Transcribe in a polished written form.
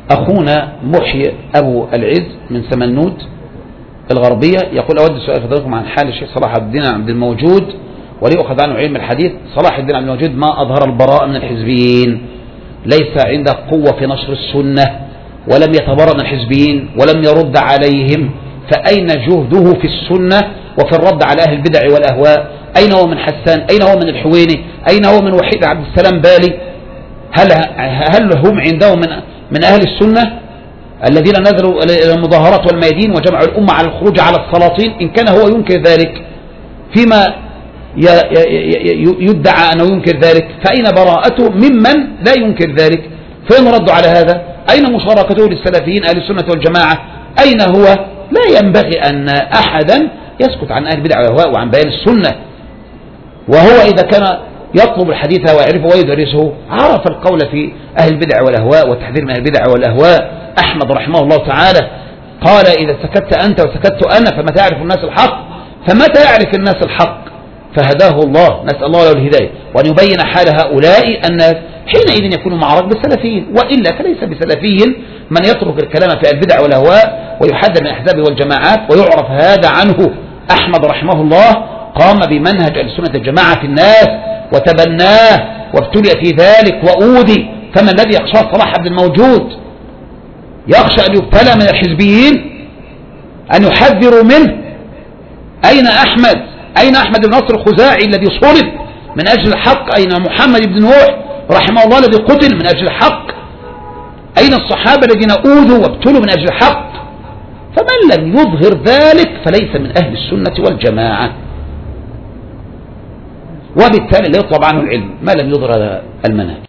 أخونا محيي أبو العز من سمنود الغربية يقول: أود سؤال فضلكم عن حال الشيخ صلاح الدين عبد الموجود وليؤخذ عنه علم الحديث. صلاح الدين عبد الموجود ما أظهر البراءة من الحزبيين، ليس عنده قوة في نشر السنة، ولم يتبرأ من الحزبيين ولم يرد عليهم، فأين جهده في السنة وفي الرد على أهل البدع والأهواء؟ أين هو من حسان؟ أين هو من الحويني؟ أين هو من وحيد عبد السلام بالي؟ هل هم عندهم من أهل السنة الذين نزلوا إلى المظاهرات والميادين وجمعوا الأمة على الخروج على السلاطين؟ إن كان هو ينكر ذلك فيما يدعى أنه ينكر ذلك، فأين براءته ممن لا ينكر ذلك؟ فين رد على هذا؟ أين مشاركته للسلفيين أهل السنة والجماعة؟ أين هو؟ لا ينبغي أن أحدا يسكت عن أهل البدع والأهواء وعن بيان السنة. وهو إذا كان يطلب الحديث ويعرفه ويدرسه عرف القول في أهل البدع والأهواء والتحذير من أهل البدع والأهواء. أحمد رحمه الله تعالى قال: إذا سكت أنت وسكت أنا فمتى يعرف الناس الحق؟ فمتى يعرف الناس الحق؟ فهداه الله، نسأل الله له الهداية، وأن يبين حال هؤلاء الناس حينئذ يكونوا مع ركب السلفيين، وإلا فليس بسلفي من يترك الكلام في البدع والأهواء ويحذر من الأحزاب والجماعات ويعرف هذا عنه. أحمد رحمه الله قام بمنهج السنة الجماعة في الناس وتبناه وابتلي في ذلك وأوذي، فما الذي يخشى صلاح عبد الموجود؟ يخشى أن يبتلى من الحزبيين، أن يحذروا منه. أين أحمد؟ أين أحمد بن نصر الخزاعي الذي صلب من أجل الحق؟ أين محمد بن نوح رحمه الله الذي قتل من أجل الحق؟ أين الصحابة الذين أوذوا وابتلوا من أجل الحق؟ فمن لم يظهر ذلك فليس من أهل السنة والجماعة، وبالتالي لا يطلب عنه العلم ما لم يظهر المنهج.